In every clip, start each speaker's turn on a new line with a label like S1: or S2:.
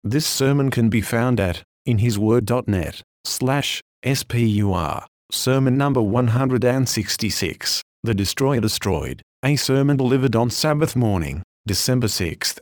S1: This sermon can be found at inhisword.net/spur. Sermon number 166, The Destroyer Destroyed, a sermon delivered on Sabbath morning, December 6,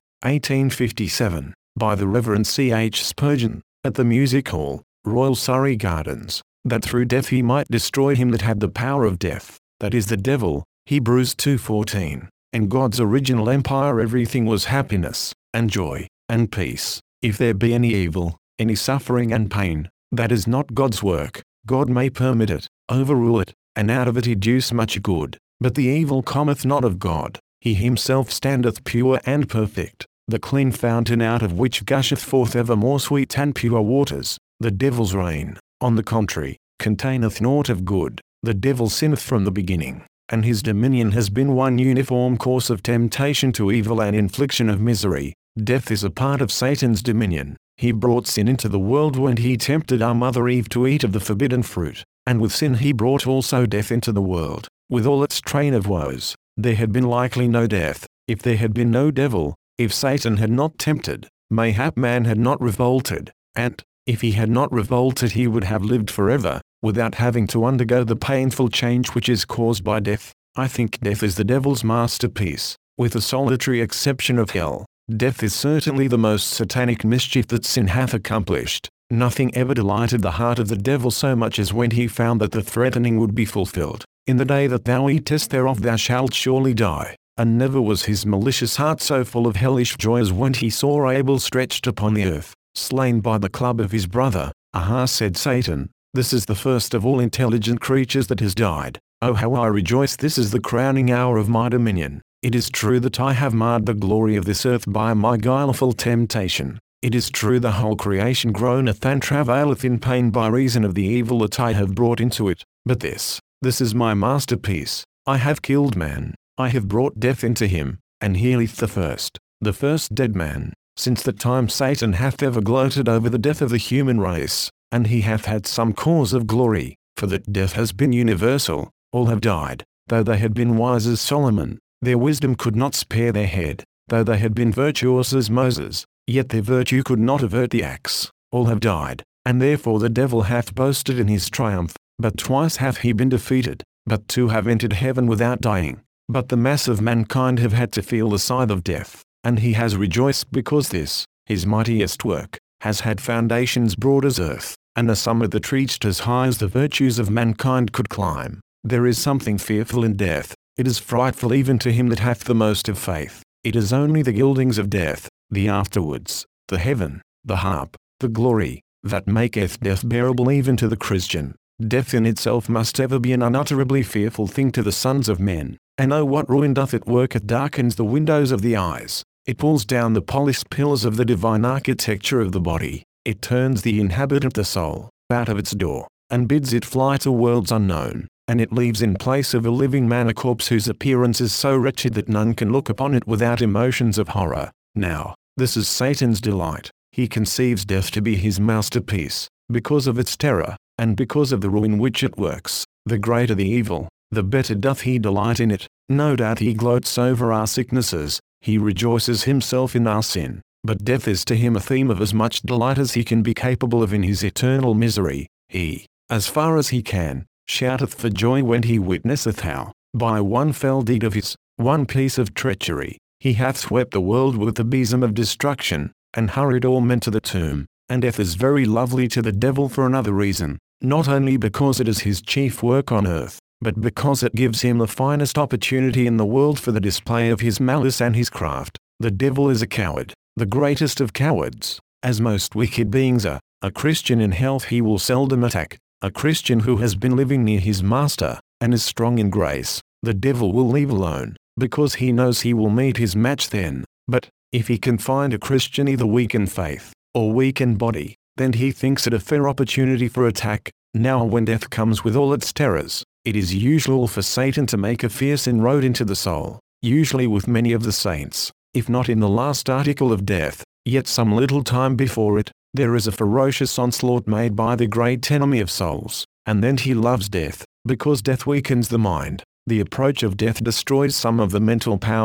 S1: 1857, by the Reverend C. H. Spurgeon, at the Music Hall, Royal Surrey Gardens, that through death he might destroy him that had the power of death, that is the devil, Hebrews 2:14. And God's original empire everything was happiness, and joy, and peace. If there be any evil, any suffering and pain, that is not God's work, God may permit it, overrule it, and out of it educe much good. But the evil cometh not of God. He himself standeth pure and perfect, the clean fountain out of which gusheth forth ever more sweet and pure waters. The devil's reign, on the contrary, containeth naught of good. The devil sinneth from the beginning, and his dominion has been one uniform course of temptation to evil and infliction of misery. Death is a part of Satan's dominion. He brought sin into the world when he tempted our mother Eve to eat of the forbidden fruit, and with sin he brought also death into the world, with all its train of woes. There had been likely no death, if there had been no devil, if Satan had not tempted, mayhap man had not revolted, and, if he had not revolted he would have lived forever, without having to undergo the painful change which is caused by death. I think death is the devil's masterpiece, with the solitary exception of hell. Death is certainly the most satanic mischief that sin hath accomplished. Nothing ever delighted the heart of the devil so much as when he found that the threatening would be fulfilled. In the day that thou eatest thereof thou shalt surely die. And never was his malicious heart so full of hellish joy as when he saw Abel stretched upon the earth, slain by the club of his brother. Aha, said Satan, this is the first of all intelligent creatures that has died. Oh, how I rejoice! This is the crowning hour of my dominion. It is true that I have marred the glory of this earth by my guileful temptation. It is true the whole creation groaneth and travaileth in pain by reason of the evil that I have brought into it. But this is my masterpiece. I have killed man. I have brought death into him, and he liveth the first dead man, since the time Satan hath ever gloated over the death of the human race, and he hath had some cause of glory, for that death has been universal. All have died, though they had been wise as Solomon. Their wisdom could not spare their head, though they had been virtuous as Moses, yet their virtue could not avert the axe. All have died, and therefore the devil hath boasted in his triumph. But twice hath he been defeated, but two have entered heaven without dying. But the mass of mankind have had to feel the scythe of death, and he has rejoiced because this, his mightiest work, has had foundations broad as earth, and a summit that reached as high as the virtues of mankind could climb. There is something fearful in death. It is frightful even to him that hath the most of faith. It is only the gildings of death, the afterwards, the heaven, the harp, the glory, that maketh death bearable even to the Christian. Death in itself must ever be an unutterably fearful thing to the sons of men. And oh, what ruin doth it work! It darkens the windows of the eyes. It pulls down the polished pillars of the divine architecture of the body. It turns the inhabitant, the soul, out of its door, and bids it fly to worlds unknown. And it leaves in place of a living man a corpse whose appearance is so wretched that none can look upon it without emotions of horror. Now, this is Satan's delight. He conceives death to be his masterpiece, because of its terror, and because of the ruin which it works. The greater the evil, the better doth he delight in it. No doubt he gloats over our sicknesses, he rejoices himself in our sin, but death is to him a theme of as much delight as he can be capable of in his eternal misery. He, as far as he can, shouteth for joy when he witnesseth how, by one fell deed of his, one piece of treachery, he hath swept the world with the besom of destruction, and hurried all men to the tomb. And death is very lovely to the devil for another reason, not only because it is his chief work on earth, but because it gives him the finest opportunity in the world for the display of his malice and his craft. The devil is a coward, the greatest of cowards, as most wicked beings are. A Christian in health he will seldom attack. A Christian who has been living near his master, and is strong in grace, the devil will leave alone, because he knows he will meet his match then. But, if he can find a Christian either weak in faith, or weak in body, then he thinks it a fair opportunity for attack. Now when death comes with all its terrors, it is usual for Satan to make a fierce inroad into the soul, usually with many of the saints. If not in the last article of death, yet some little time before it, there is a ferocious onslaught made by the great enemy of souls, and then he loves death, because death weakens the mind. The approach of death destroys some of the mental power,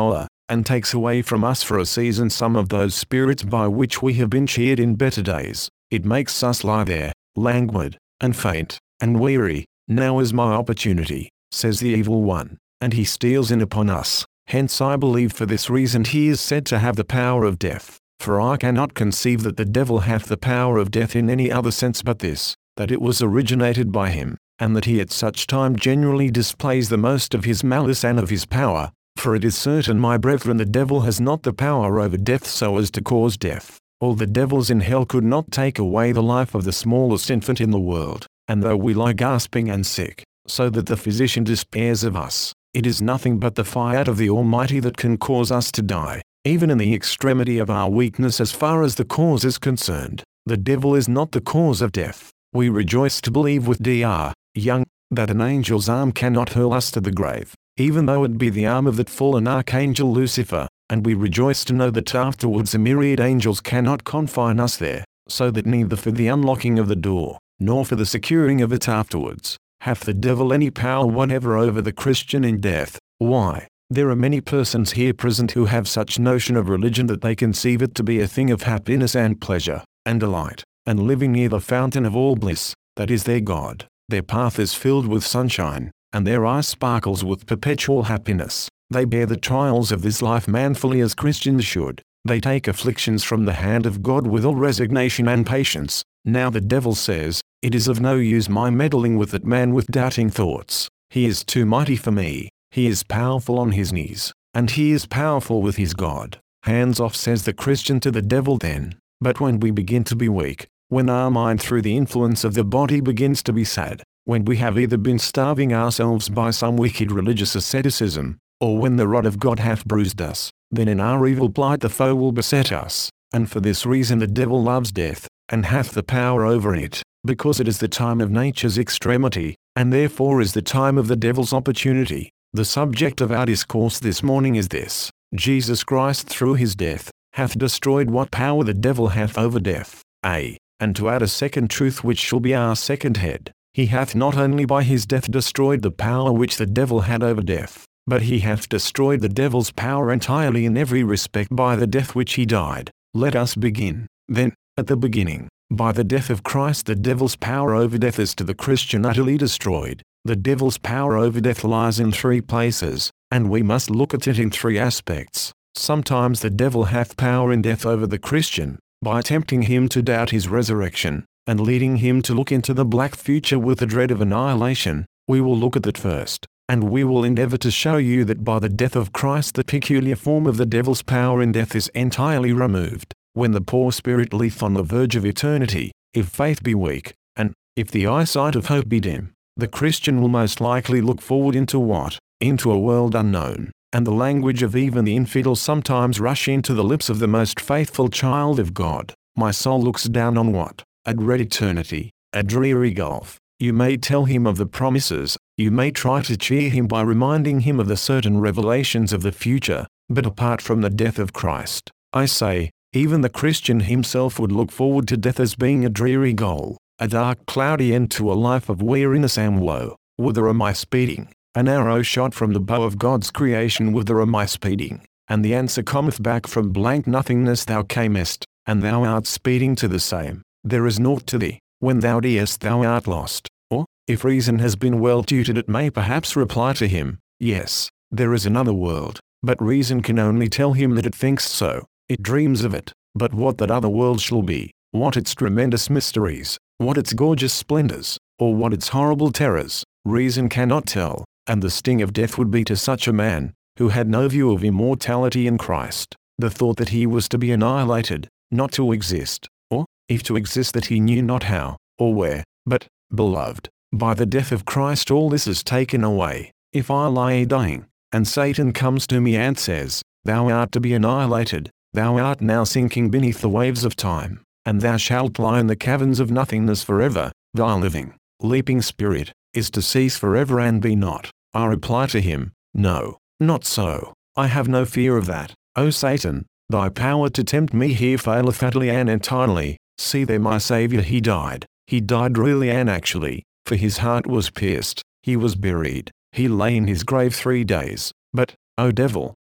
S1: and takes away from us for a season some of those spirits by which we have been cheered in better days. It makes us lie there, languid, and faint, and weary. Now is my opportunity, says the evil one, and he steals in upon us. Hence I believe for this reason he is said to have the power of death. For I cannot conceive that the devil hath the power of death in any other sense but this, that it was originated by him, and that he at such time generally displays the most of his malice and of his power. For it is certain, my brethren, the devil has not the power over death so as to cause death. All the devils in hell could not take away the life of the smallest infant in the world, and though we lie gasping and sick, so that the physician despairs of us, it is nothing but the fiat of the Almighty that can cause us to die, even in the extremity of our weakness as far as the cause is concerned. The devil is not the cause of death. We rejoice to believe with Dr. Young, that an angel's arm cannot hurl us to the grave, even though it be the arm of that fallen archangel Lucifer, and we rejoice to know that afterwards a myriad angels cannot confine us there, so that neither for the unlocking of the door, nor for the securing of it afterwards, hath the devil any power whatever over the Christian in death. Why, there are many persons here present who have such notion of religion that they conceive it to be a thing of happiness and pleasure, and delight, and living near the fountain of all bliss, that is their God. Their path is filled with sunshine, and their eye sparkles with perpetual happiness. They bear the trials of this life manfully as Christians should. They take afflictions from the hand of God with all resignation and patience. Now the devil says, it is of no use my meddling with that man with doubting thoughts. He is too mighty for me. He is powerful on his knees, and he is powerful with his God. Hands off, says the Christian to the devil then. But when we begin to be weak, when our mind through the influence of the body begins to be sad, when we have either been starving ourselves by some wicked religious asceticism, or when the rod of God hath bruised us, then in our evil plight the foe will beset us, and for this reason the devil loves death, and hath the power over it, because it is the time of nature's extremity, and therefore is the time of the devil's opportunity. The subject of our discourse this morning is this: Jesus Christ through his death, hath destroyed what power the devil hath over death. And to add a second truth which shall be our second head, he hath not only by his death destroyed the power which the devil had over death, but he hath destroyed the devil's power entirely in every respect by the death which he died. Let us begin, then, at the beginning. By the death of Christ the devil's power over death is to the Christian utterly destroyed. The devil's power over death lies in three places, and we must look at it in three aspects. Sometimes the devil hath power in death over the Christian, by tempting him to doubt his resurrection, and leading him to look into the black future with the dread of annihilation. We will look at that first, and we will endeavor to show you that by the death of Christ the peculiar form of the devil's power in death is entirely removed. When the poor spirit lieth on the verge of eternity, if faith be weak, and if the eyesight of hope be dim, the Christian will most likely look forward into what? Into a world unknown, and the language of even the infidel sometimes rush into the lips of the most faithful child of God. My soul looks down on what? A dread eternity, a dreary gulf. You may tell him of the promises, you may try to cheer him by reminding him of the certain revelations of the future, but apart from the death of Christ, I say, even the Christian himself would look forward to death as being a dreary goal, a dark cloudy end to a life of weariness and woe. Whither am I speeding? An arrow shot from the bow of God's creation, whither am I speeding? And the answer cometh back from blank nothingness: thou camest, and thou art speeding to the same. There is naught to thee. When thou dearest thou art lost. Or, if reason has been well tutored, it may perhaps reply to him, yes, there is another world, but reason can only tell him that it thinks so. It dreams of it, but what that other world shall be, what its tremendous mysteries, what its gorgeous splendors, or what its horrible terrors, reason cannot tell. And the sting of death would be to such a man, who had no view of immortality in Christ, the thought that he was to be annihilated, not to exist, or, if to exist, that he knew not how, or where. But, beloved, by the death of Christ all this is taken away. If I lie dying, and Satan comes to me and says, thou art to be annihilated, thou art now sinking beneath the waves of time, and thou shalt lie in the caverns of nothingness forever, thy living, leaping spirit is to cease forever and be not. I reply to him, no, not so. I have no fear of that. O Satan, thy power to tempt me here faileth utterly and entirely. See there my Saviour, he died. He died really and actually, for his heart was pierced, he was buried, he lay in his grave 3 days. But, O devil,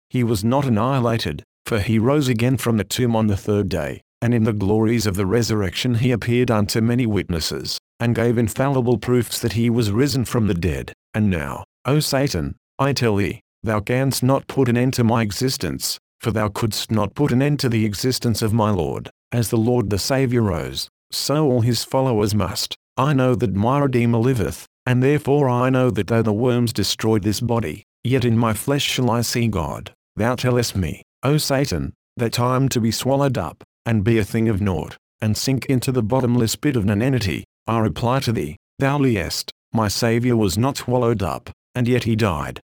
S1: he was not annihilated, for he rose again from the tomb on the third day, and in the glories of the resurrection he appeared unto many witnesses, and gave infallible proofs that he was risen from the dead. And now, O Satan, I tell thee, thou canst not put an end to my existence, for thou couldst not put an end to the existence of my Lord. As the Lord the Saviour rose, so all his followers must. I know that my Redeemer liveth, and therefore I know that though the worms destroyed this body, yet in my flesh shall I see God. Thou tellest me, O Satan, that I am to be swallowed up, and be a thing of naught, and sink into the bottomless pit of nonentity. I reply to thee, thou liest, my Saviour was not swallowed up, and yet he died,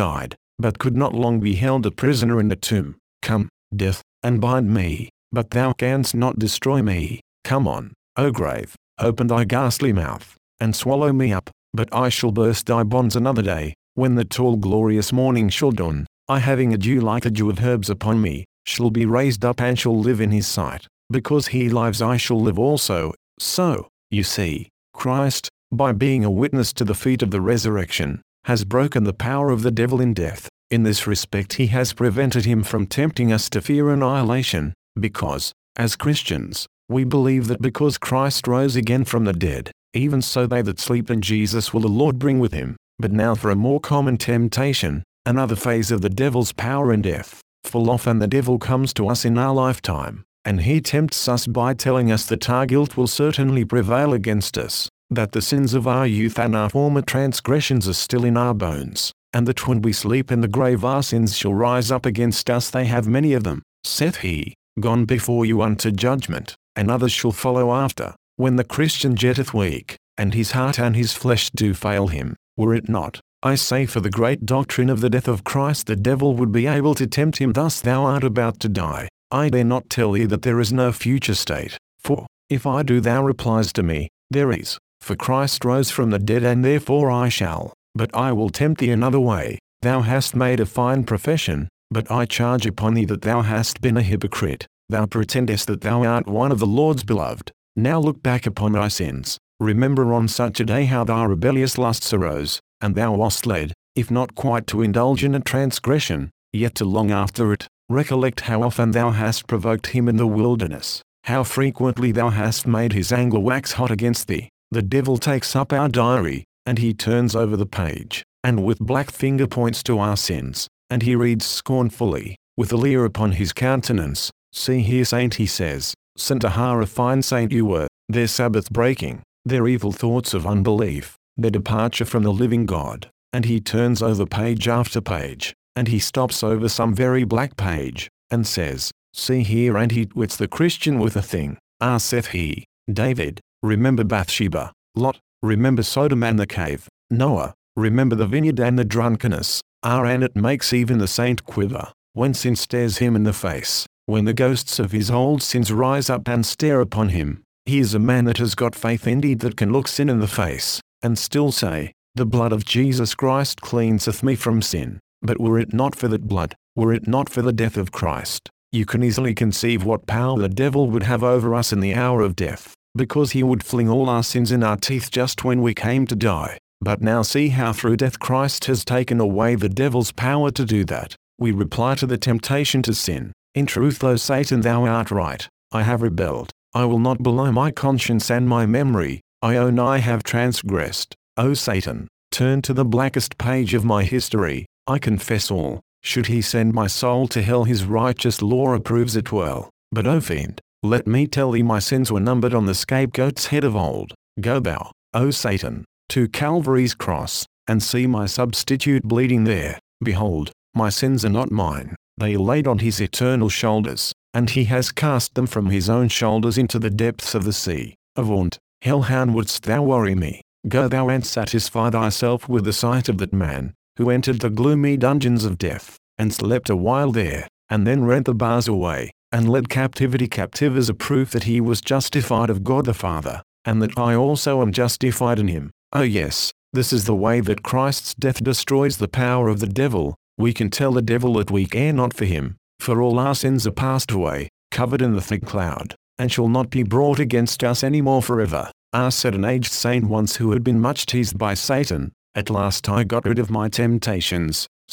S1: but could not long be held a prisoner in the tomb. Come, death, and bind me, but thou canst not destroy me. Come on, O grave, open thy ghastly mouth, and swallow me up, but I shall burst thy bonds another day, when the tall glorious morning shall dawn. I, having a dew like a dew of herbs upon me, shall be raised up and shall live in his sight. Because he lives I shall live also. So, you see, Christ, by being a witness to the feat of the resurrection, has broken the power of the devil in death. In this respect he has prevented him from tempting us to fear annihilation, because, as Christians, we believe that because Christ rose again from the dead, even so they that sleep in Jesus will the Lord bring with him. But now for a more common temptation, another phase of the devil's power in death. Full often the devil comes to us in our lifetime, and he tempts us by telling us that our guilt will certainly prevail against us, that the sins of our youth and our former transgressions are still in our bones, and that when we sleep in the grave our sins shall rise up against us. They have many of them, saith he, gone before you unto judgment, and others shall follow after. When the Christian getteth weak, and his heart and his flesh do fail him, were it not, I say, for the great doctrine of the death of Christ, the devil would be able to tempt him thus: thou art about to die, I dare not tell thee that there is no future state, for, if I do, thou replies to me, there is, for Christ rose from the dead and therefore I shall. But I will tempt thee another way. Thou hast made a fine profession, but I charge upon thee that thou hast been a hypocrite. Thou pretendest that thou art one of the Lord's beloved. Now look back upon thy sins. Remember on such a day how thy rebellious lusts arose, and thou wast led, if not quite to indulge in a transgression, yet to long after it. Recollect how often thou hast provoked him in the wilderness, how frequently thou hast made his anger wax hot against thee. The devil takes up our diary, and he turns over the page, and with black finger points to our sins, and he reads scornfully, with a leer upon his countenance, see here, saint, he says, Saint, a fine saint you were. Their Sabbath breaking, their evil thoughts of unbelief, their departure from the living God. And he turns over page after page, and he stops over some very black page, and says, see here, and he twits the Christian with a thing. Ah, saith he, David, remember Bathsheba. Lot, remember Sodom and the cave. Noah, remember the vineyard and the drunkenness. Ah, and it makes even the saint quiver, when sin stares him in the face, when the ghosts of his old sins rise up and stare upon him. He is a man that has got faith indeed, that can look sin in the face, and still say, the blood of Jesus Christ cleanseth me from sin. But were it not for that blood, were it not for the death of Christ, you can easily conceive what power the devil would have over us in the hour of death, because he would fling all our sins in our teeth just when we came to die. But now see how through death Christ has taken away the devil's power to do that. We reply to the temptation to sin, in truth, O Satan, thou art right, I have rebelled. I will not below my conscience and my memory, I own I have transgressed. O Satan, turn to the blackest page of my history, I confess all. Should he send my soul to hell, his righteous law approves it well. But O fiend, let me tell thee my sins were numbered on the scapegoat's head of old. Go thou, O Satan, to Calvary's cross, and see my substitute bleeding there. Behold, my sins are not mine, they are laid on his eternal shoulders, and he has cast them from his own shoulders into the depths of the sea. Avaunt, hellhound, wouldst thou worry me? Go thou and satisfy thyself with the sight of that man, who entered the gloomy dungeons of death, and slept a while there, and then rent the bars away, and led captivity captive as a proof that he was justified of God the Father, and that I also am justified in him. Oh yes, this is the way that Christ's death destroys the power of the devil. We can tell the devil that we care not for him, for all our sins are passed away, covered in the thick cloud, and shall not be brought against us any more forever. Ah, said an aged saint once who had been much teased by Satan, at last I got rid of my temptations, sir,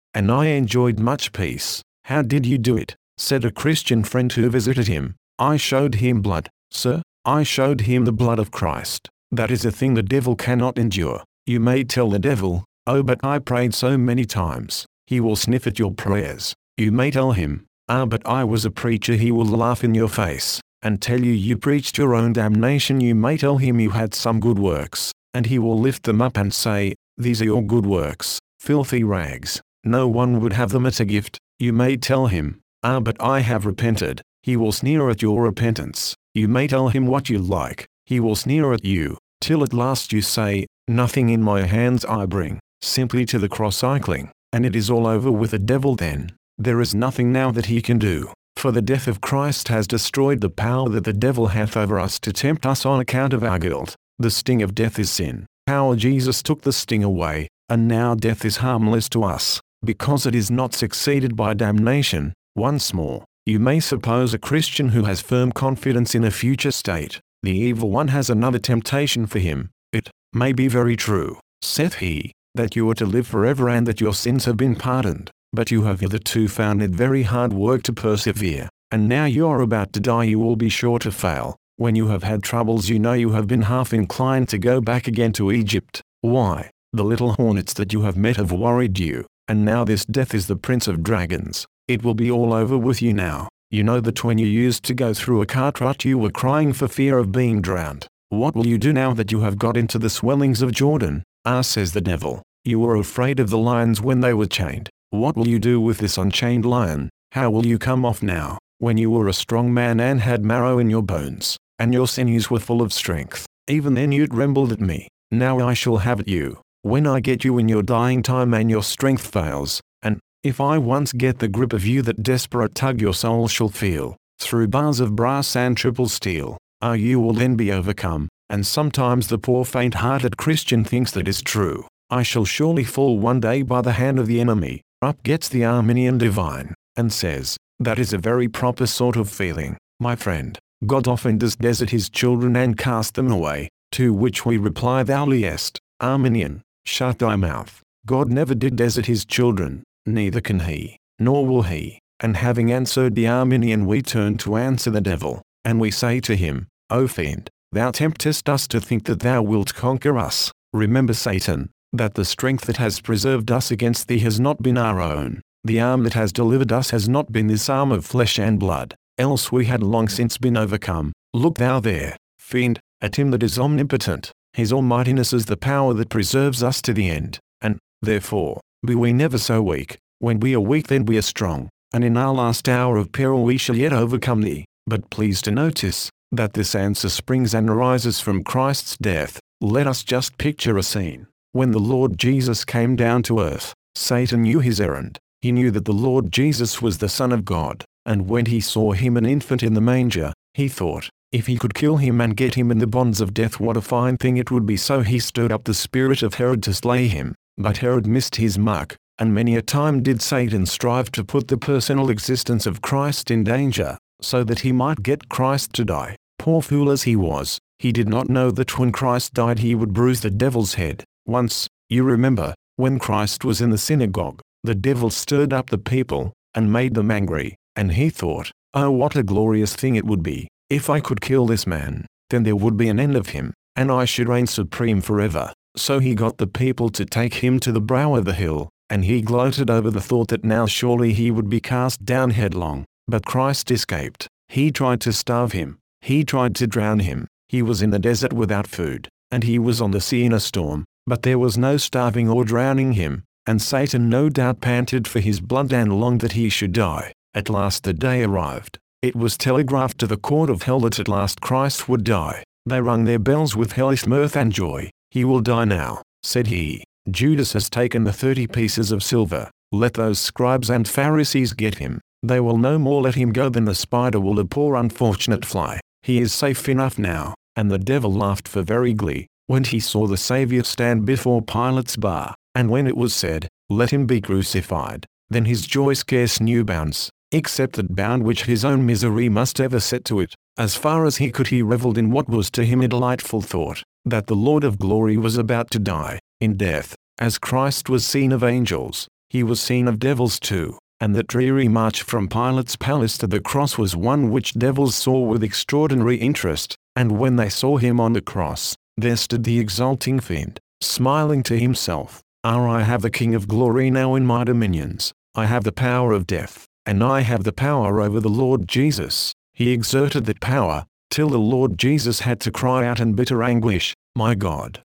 S1: and I enjoyed much peace. How did you do it? Said a Christian friend who visited him. I showed him blood, sir. I showed him the blood of Christ. That is a thing the devil cannot endure. You may tell the devil, oh, but I prayed so many times. He will sniff at your prayers. You may tell him, ah, but I was a preacher. He will laugh in your face and tell you preached your own damnation. You may tell him you had some good works, and he will lift them up and say, these are your good works, filthy rags. No one would have them as a gift. You may tell him, ah, but I have repented. He will sneer at your repentance. You may tell him what you like. He will sneer at you, till at last you say, nothing in my hands I bring, simply to the cross I cling, and it is all over with the devil then. There is nothing now that he can do, for the death of Christ has destroyed the power that the devil hath over us to tempt us on account of our guilt. The sting of death is sin. Power Jesus took the sting away, and now death is harmless to us, because it is not succeeded by damnation. Once more, you may suppose a Christian who has firm confidence in a future state, the evil one has another temptation for him. It may be very true, saith he, that you are to live forever and that your sins have been pardoned, but you have hitherto found it very hard work to persevere, and now you are about to die. You will be sure to fail. When you have had troubles, you know you have been half inclined to go back again to Egypt. Why, the little hornets that you have met have worried you, and now this death is the prince of dragons. It will be all over with you now. You know that when you used to go through a cart rut you were crying for fear of being drowned. What will you do now that you have got into the swellings of Jordan? Ah, says the devil, you were afraid of the lions when they were chained. What will you do with this unchained lion? How will you come off now, when you were a strong man and had marrow in your bones, and your sinews were full of strength? Even then you trembled at me. Now I shall have at you, when I get you in your dying time and your strength fails, and, if I once get the grip of you, that desperate tug your soul shall feel, through bars of brass and triple steel. Ah, you will then be overcome, and sometimes the poor faint-hearted Christian thinks that is true. I shall surely fall one day by the hand of the enemy. Up gets the Arminian divine, and says, that is a very proper sort of feeling, my friend. God often does desert his children and cast them away, to which we reply, thou liest, Arminian, shut thy mouth. God never did desert his children, neither can he, nor will he. And having answered the Arminian, we turn to answer the devil, and we say to him, O fiend, thou temptest us to think that thou wilt conquer us. Remember, Satan, that the strength that has preserved us against thee has not been our own. The arm that has delivered us has not been this arm of flesh and blood, else we had long since been overcome. Look thou there, fiend, at him that is omnipotent. His almightiness is the power that preserves us to the end, and, therefore, be we never so weak. When we are weak, then we are strong, and in our last hour of peril we shall yet overcome thee. But please to notice, that this answer springs and arises from Christ's death. Let us just picture a scene. When the Lord Jesus came down to earth, Satan knew his errand. He knew that the Lord Jesus was the Son of God, and when he saw him an infant in the manger, he thought, if he could kill him and get him in the bonds of death, what a fine thing it would be. So he stirred up the spirit of Herod to slay him, but Herod missed his mark, and many a time did Satan strive to put the personal existence of Christ in danger, so that he might get Christ to die. Poor fool as he was, he did not know that when Christ died he would bruise the devil's head. Once, you remember, when Christ was in the synagogue, the devil stirred up the people, and made them angry, and he thought, oh, what a glorious thing it would be, if I could kill this man, then there would be an end of him, and I should reign supreme forever. So he got the people to take him to the brow of the hill, and he gloated over the thought that now surely he would be cast down headlong. But Christ escaped. He tried to starve him, he tried to drown him, he was in the desert without food, and he was on the sea in a storm, but there was no starving or drowning him, and Satan no doubt panted for his blood and longed that he should die. At last the day arrived. It was telegraphed to the court of hell that at last Christ would die. They rung their bells with hellish mirth and joy. He will die now, said he. Judas has taken the 30 pieces of silver. Let those scribes and Pharisees get him. They will no more let him go than the spider will a poor unfortunate fly. He is safe enough now. And the devil laughed for very glee, when he saw the Saviour stand before Pilate's bar, and when it was said, let him be crucified, then his joy scarce knew bounds, except that bound which his own misery must ever set to it. As far as he could, he revelled in what was to him a delightful thought, that the Lord of glory was about to die, in death, as Christ was seen of angels, he was seen of devils too, and that dreary march from Pilate's palace to the cross was one which devils saw with extraordinary interest, and when they saw him on the cross, there stood the exulting fiend, smiling to himself, I have the King of glory now in my dominions, I have the power of death, and I have the power over the Lord Jesus. He exerted that power, till the Lord Jesus had to cry out in bitter anguish, my God,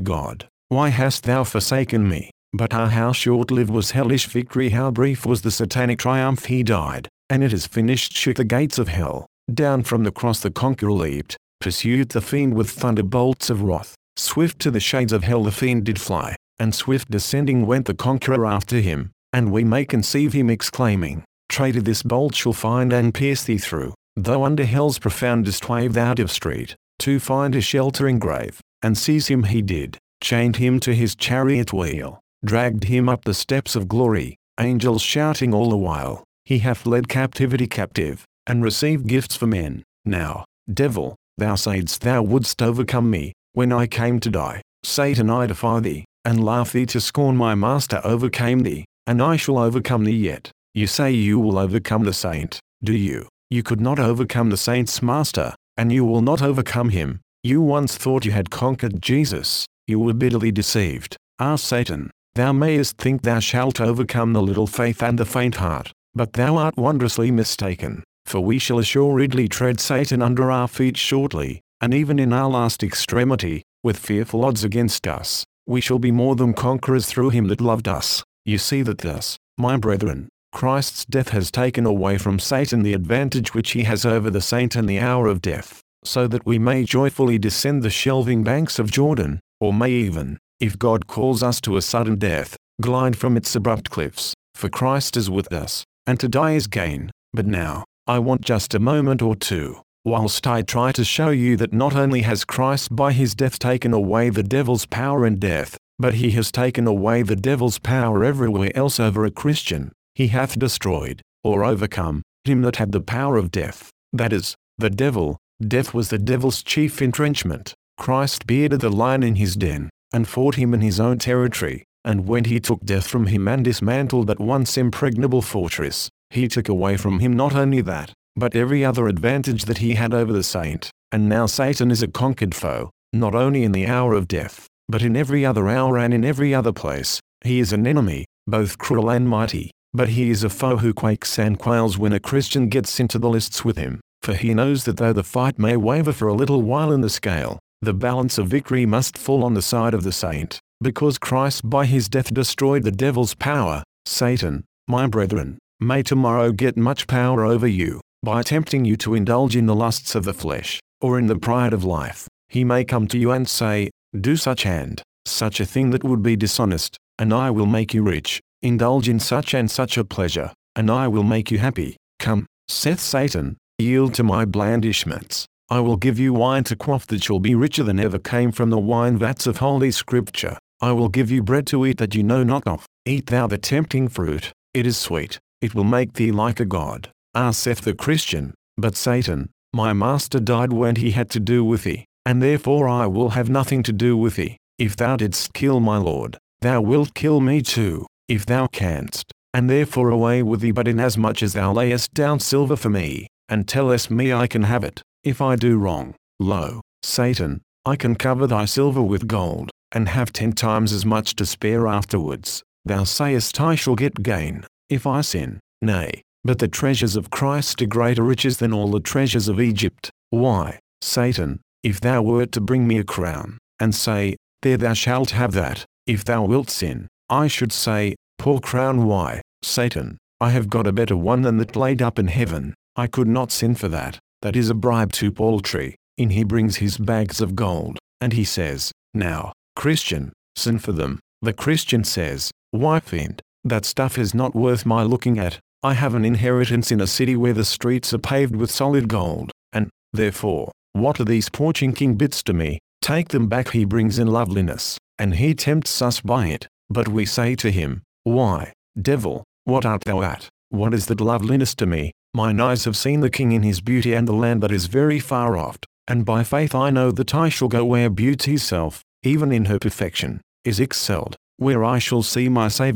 S1: why hast thou forsaken me? But how short-lived was hellish victory, how brief was the satanic triumph. He died, and it is finished. Shook the gates of hell. Down from the cross the conqueror leaped, pursued the fiend with thunderbolts of wrath. Swift to the shades of hell the fiend did fly, and swift descending went the conqueror after him, and we may conceive him exclaiming, Traitor, this bolt shall find and pierce thee through, though under hell's profoundest wave thou of street, to find a sheltering grave, and seize him he did, chained him to his chariot wheel, dragged him up the steps of glory, angels shouting all the while, he hath led captivity captive, and received gifts for men. Now, devil, thou saidst thou wouldst overcome me, when I came to die. Satan, I defy thee, and laugh thee to scorn. My master overcame thee, and I shall overcome thee yet. You say you will overcome the saint, do you? You could not overcome the saint's master, and you will not overcome him. You once thought you had conquered Jesus. You were bitterly deceived. Ah, Satan, thou mayest think thou shalt overcome the little faith and the faint heart, but thou art wondrously mistaken, for we shall assuredly tread Satan under our feet shortly, and even in our last extremity, with fearful odds against us, we shall be more than conquerors through him that loved us. You see that thus, my brethren, Christ's death has taken away from Satan the advantage which he has over the saint in the hour of death, so that we may joyfully descend the shelving banks of Jordan, or may even, if God calls us to a sudden death, glide from its abrupt cliffs, for Christ is with us, and to die is gain. But now, I want just a moment or two, whilst I try to show you that not only has Christ by his death taken away the devil's power in death, but he has taken away the devil's power everywhere else over a Christian. He hath destroyed, or overcome, him that had the power of death, that is, the devil. Death was the devil's chief entrenchment. Christ bearded the lion in his den, and fought him in his own territory, and when he took death from him and dismantled that once impregnable fortress, he took away from him not only that, but every other advantage that he had over the saint. And now Satan is a conquered foe, not only in the hour of death, but in every other hour and in every other place. He is an enemy, both cruel and mighty, but he is a foe who quakes and quails when a Christian gets into the lists with him, for he knows that though the fight may waver for a little while in the scale, the balance of victory must fall on the side of the saint, because Christ by his death destroyed the devil's power. Satan, my brethren, may tomorrow get much power over you, by tempting you to indulge in the lusts of the flesh, or in the pride of life. He may come to you and say, do such and such a thing that would be dishonest, and I will make you rich. Indulge in such and such a pleasure, and I will make you happy. Come, saith Satan, yield to my blandishments. I will give you wine to quaff that shall be richer than ever came from the wine vats of Holy Scripture. I will give you bread to eat that you know not of. Eat thou the tempting fruit, it is sweet, it will make thee like a god. Ah, saith the Christian, but Satan, my master died when he had to do with thee, and therefore I will have nothing to do with thee. If thou didst kill my Lord, thou wilt kill me too, if thou canst, and therefore away with thee. But inasmuch as thou layest down silver for me, and tellest me I can have it, if I do wrong, lo, Satan, I can cover thy silver with gold, and have 10 times as much to spare afterwards. Thou sayest I shall get gain, if I sin. Nay, but the treasures of Christ are greater riches than all the treasures of Egypt. Why, Satan, if thou wert to bring me a crown, and say, there thou shalt have that, if thou wilt sin, I should say, poor crown. Why, Satan, I have got a better one than that laid up in heaven. I could not sin for that. That is a bribe too paltry. In he brings his bags of gold, and he says, now, Christian, sin for them. The Christian says, why, fiend, that stuff is not worth my looking at. I have an inheritance in a city where the streets are paved with solid gold, and, therefore, what are these poor chinking bits to me? Take them back. He brings in loveliness, and he tempts us by it. But we say to him, why, devil, what art thou at? What is that loveliness to me? Mine eyes have seen the King in his beauty and the land that is very far off, and by faith I know that I shall go where beauty's self, even in her perfection, is excelled, where I shall see my Saviour,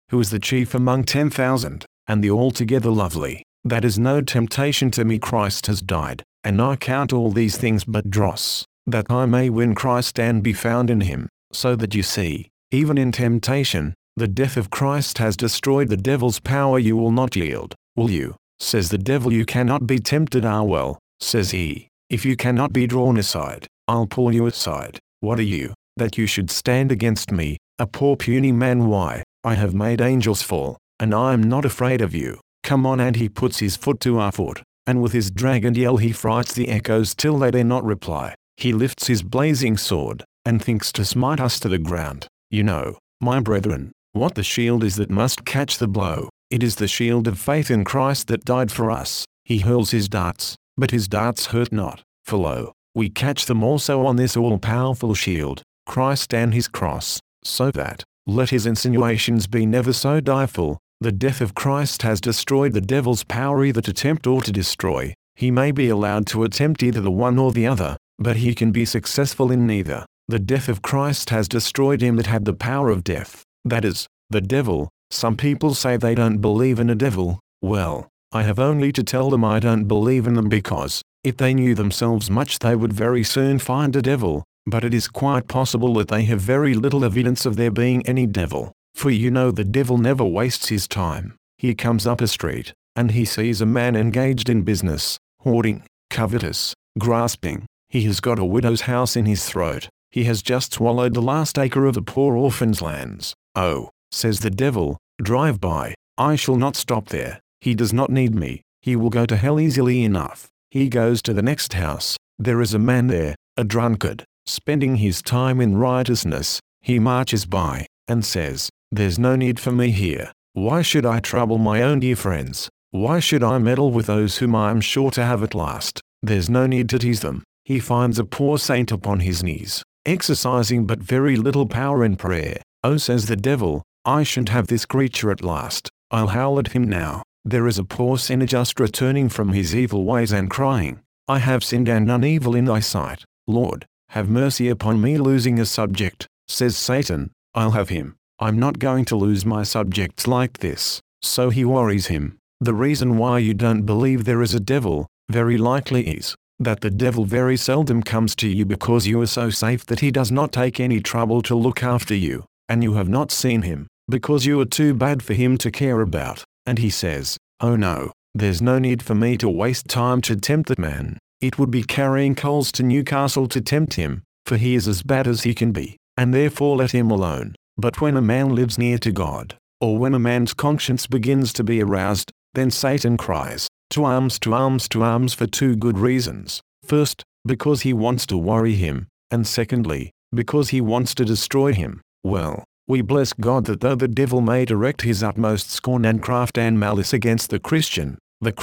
S1: who is the chief among 10,000, and the altogether lovely. That is no temptation to me. Christ has died, and I count all these things but dross, that I may win Christ and be found in him. So that you see, even in temptation, the death of Christ has destroyed the devil's power. You will not yield, will you? Says the devil. You cannot be tempted. Ah well, says he, if you cannot be drawn aside, I'll pull you aside. What are you, that you should stand against me, a poor puny man? Why, I have made angels fall, and I am not afraid of you. Come on. And he puts his foot to our foot, and with his dragon yell he frights the echoes till they dare not reply. He lifts his blazing sword, and thinks to smite us to the ground. You know, my brethren, what the shield is that must catch the blow. It is the shield of faith in Christ that died for us. He hurls his darts, but his darts hurt not, for lo, we catch them also on this all-powerful shield, Christ and his cross, so that, let his insinuations be never so direful, the death of Christ has destroyed the devil's power either to tempt or to destroy. He may be allowed to attempt either the one or the other, but he can be successful in neither. The death of Christ has destroyed him that had the power of death, that is, the devil. Some people say they don't believe in a devil. Well, I have only to tell them I don't believe in them, because, if they knew themselves much they would very soon find a devil, but it is quite possible that they have very little evidence of there being any devil. For you know the devil never wastes his time. He comes up a street, and he sees a man engaged in business, hoarding, covetous, grasping. He has got a widow's house in his throat. He has just swallowed the last acre of the poor orphan's lands. Oh, says the devil, drive by. I shall not stop there. He does not need me. He will go to hell easily enough. He goes to the next house. There is a man there, a drunkard, spending his time in riotousness. He marches by, and says, there's no need for me here. Why should I trouble my own dear friends? Why should I meddle with those whom I am sure to have at last? There's no need to tease them. He finds a poor saint upon his knees, exercising but very little power in prayer. Oh, says the devil, I shan't have this creature at last. I'll howl at him now. There is a poor sinner just returning from his evil ways and crying, I have sinned and done evil in thy sight. Lord, have mercy upon me. Losing a subject, says Satan, I'll have him. I'm not going to lose my subjects like this. So he worries him. The reason why you don't believe there is a devil, very likely is that the devil very seldom comes to you because you are so safe that he does not take any trouble to look after you, and you have not seen him, because you are too bad for him to care about. And he says, oh no, there's no need for me to waste time to tempt that man. It would be carrying coals to Newcastle to tempt him, for he is as bad as he can be, and therefore let him alone. But when a man lives near to God, or when a man's conscience begins to be aroused, then Satan cries, to arms, to arms, to arms, for two good reasons. First, because he wants to worry him, and secondly, because he wants to destroy him. Well, we bless God that though the devil may direct his utmost scorn and craft and malice against the Christian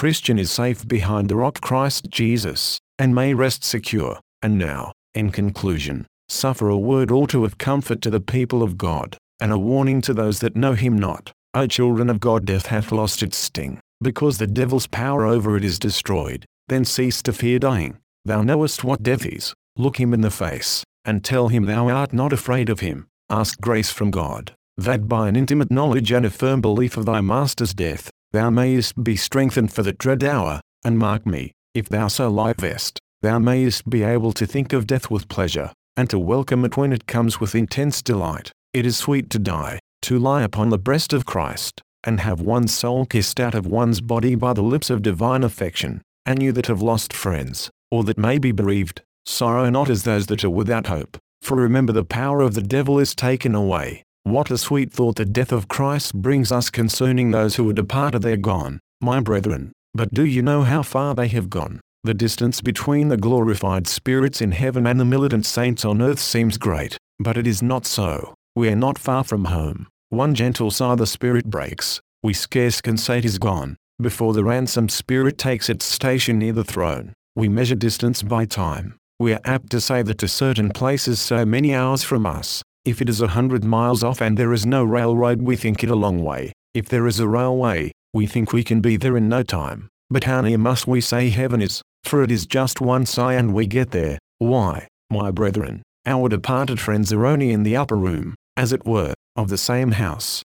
S1: is safe behind the rock Christ Jesus, and may rest secure. And now, in conclusion, suffer a word or two of comfort to the people of God, and a warning to those that know him not. O children of God, death hath lost its sting, because the devil's power over it is destroyed. Then cease to fear dying. Thou knowest what death is. Look him in the face, and tell him thou art not afraid of him. Ask grace from God, that by an intimate knowledge and a firm belief of thy Master's death, thou mayest be strengthened for the dread hour. And mark me, if thou so livest, thou mayest be able to think of death with pleasure, and to welcome it when it comes with intense delight. It is sweet to die, to lie upon the breast of Christ, and have one's soul kissed out of one's body by the lips of divine affection. And you that have lost friends, or that may be bereaved, sorrow not as those that are without hope, for remember the power of the devil is taken away. What a sweet thought the death of Christ brings us concerning those who are departed. They are gone, my brethren, but do you know how far they have gone? The distance between the glorified spirits in heaven and the militant saints on earth seems great, but it is not so. We are not far from home. One gentle sigh the spirit breaks. We scarce can say 'tis gone, before the ransomed spirit takes its station near the throne. We measure distance by time. We are apt to say that to certain places so many hours from us. If it is 100 miles off and there is no railroad, we think it a long way. If there is a railway, we think we can be there in no time. But how near must we say heaven is? For it is just one sigh and we get there. Why, my brethren, our departed friends are only in the upper room, as it were, of the same house.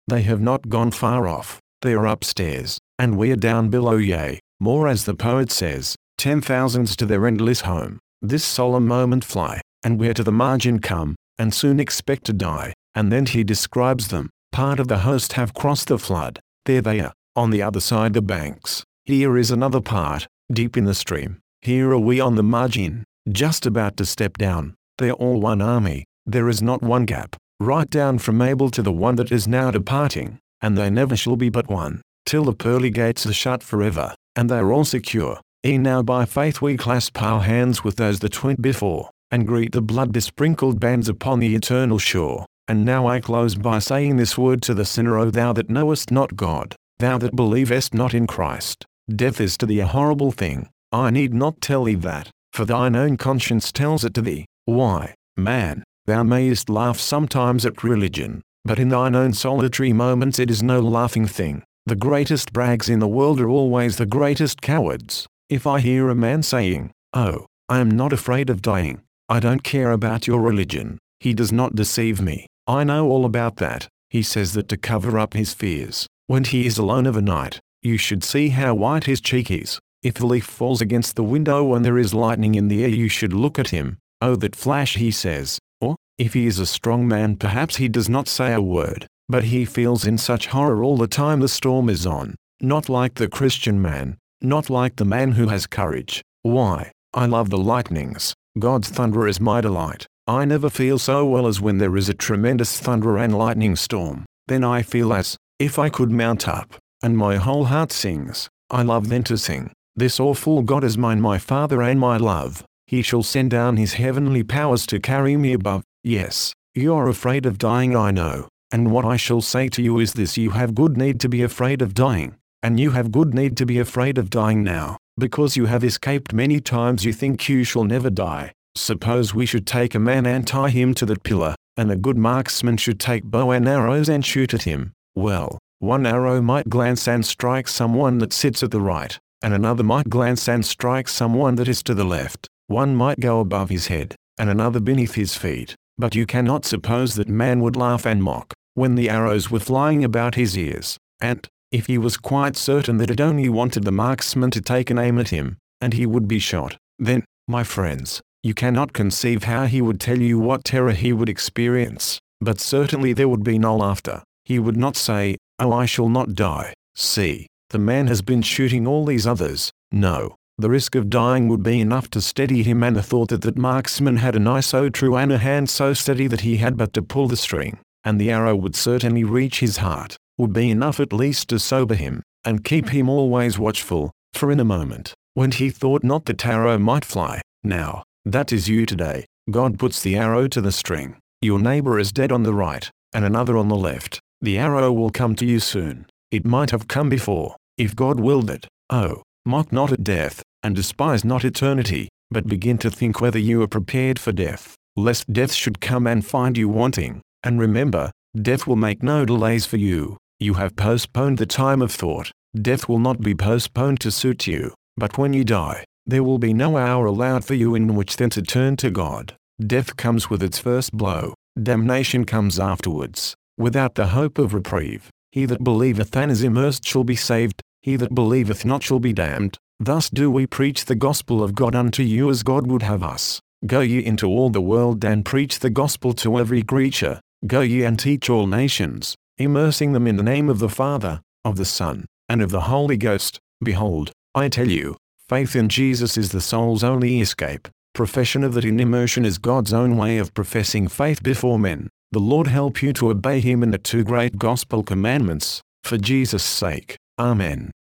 S1: They have not gone far off, they are upstairs, and we are down below, yea, more as the poet says, 10,000s to their endless home. This solemn moment fly, and we're to the margin come, and soon expect to die. And then he describes them. Part of the host have crossed the flood, there they are, on the other side the banks. Here is another part, deep in the stream. Here are we on the margin, just about to step down. They're all one army, there is not one gap, right down from Abel to the one that is now departing, and they never shall be but one, till the pearly gates are shut forever, and they are all secure. Now by faith we clasp our hands with those that went before, and greet the blood-besprinkled bands upon the eternal shore. And now I close by saying this word to the sinner: O thou that knowest not God, thou that believest not in Christ, death is to thee a horrible thing. I need not tell thee that, for thine own conscience tells it to thee. Why, man, thou mayest laugh sometimes at religion, but in thine own solitary moments it is no laughing thing. The greatest brags in the world are always the greatest cowards. If I hear a man saying, "Oh, I am not afraid of dying, I don't care about your religion," he does not deceive me. I know all about that. He says that to cover up his fears. When he is alone of a night, you should see how white his cheek is. If the leaf falls against the window and there is lightning in the air, you should look at him. "Oh, that flash," he says. Or, if he is a strong man, perhaps he does not say a word, but he feels in such horror all the time the storm is on. Not like the Christian man, not like the man who has courage. Why, I love the lightnings. God's thunder is my delight. I never feel so well as when there is a tremendous thunder and lightning storm. Then I feel as if I could mount up, and my whole heart sings. I love then to sing. This awful God is mine, my Father and my love. He shall send down his heavenly powers to carry me above. Yes, you are afraid of dying, I know. And what I shall say to you is this: you have good need to be afraid of dying. And you have good need to be afraid of dying now, because you have escaped many times. You think you shall never die. Suppose we should take a man and tie him to that pillar, and a good marksman should take bow and arrows and shoot at him. Well, one arrow might glance and strike someone that sits at the right, and another might glance and strike someone that is to the left. One might go above his head, and another beneath his feet. But you cannot suppose that man would laugh and mock, when the arrows were flying about his ears, and, if he was quite certain that it only wanted the marksman to take an aim at him, and he would be shot, then, my friends, you cannot conceive how he would tell you what terror he would experience. But certainly there would be no laughter. He would not say, "Oh, I shall not die. See, the man has been shooting all these others." No, the risk of dying would be enough to steady him, and the thought that that marksman had an eye so true and a hand so steady that he had but to pull the string, and the arrow would certainly reach his heart, would be enough at least to sober him, and keep him always watchful, for in a moment, when he thought not that arrow might fly. Now, that is you today. God puts the arrow to the string. Your neighbor is dead on the right, and another on the left. The arrow will come to you soon. It might have come before, if God willed it. Oh, mock not at death, and despise not eternity, but begin to think whether you are prepared for death, lest death should come and find you wanting. And remember, death will make no delays for you. You have postponed the time of thought. Death will not be postponed to suit you, but when you die, there will be no hour allowed for you in which then to turn to God. Death comes with its first blow. Damnation comes afterwards, without the hope of reprieve. He that believeth and is immersed shall be saved, he that believeth not shall be damned. Thus do we preach the gospel of God unto you as God would have us. Go ye into all the world and preach the gospel to every creature. Go ye and teach all nations, immersing them in the name of the Father, of the Son, and of the Holy Ghost. Behold, I tell you, faith in Jesus is the soul's only escape. Profession of that in immersion is God's own way of professing faith before men. The Lord help you to obey him in the two great gospel commandments, for Jesus' sake. Amen.